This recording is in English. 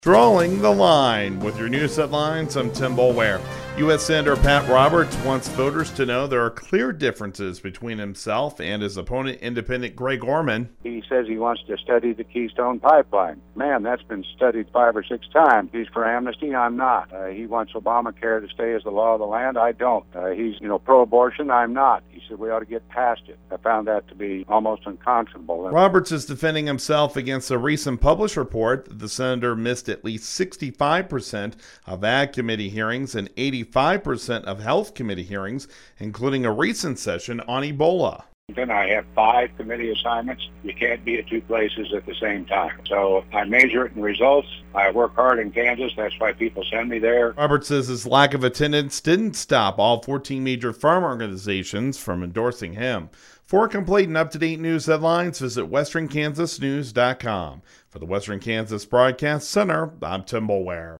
Drawing the line with your news headlines, I'm Tim Boulware. U.S. Senator Pat Roberts wants voters to know there are clear differences between himself and his opponent, Independent Greg Orman. He says he wants to study the Keystone Pipeline. Man, that's been studied 5 or 6 times. He's for amnesty. I'm not. He wants Obamacare to stay as the law of the land. I don't. He's, pro-abortion. I'm not. He said we ought to get past it. I found that to be almost unconscionable. Roberts is defending himself against a recent published report that the senator missed at least 65% of Ag Committee hearings and 85% of Health Committee hearings, including a recent session on Ebola. Then I have 5 committee assignments. You can't be at 2 places at the same time. So I measure it in results. I work hard in Kansas. That's why people send me there. Roberts says his lack of attendance didn't stop all 14 major farm organizations from endorsing him. For complete and up-to-date news headlines, visit westernkansasnews.com. For the Western Kansas Broadcast Center, I'm Tim Boulware.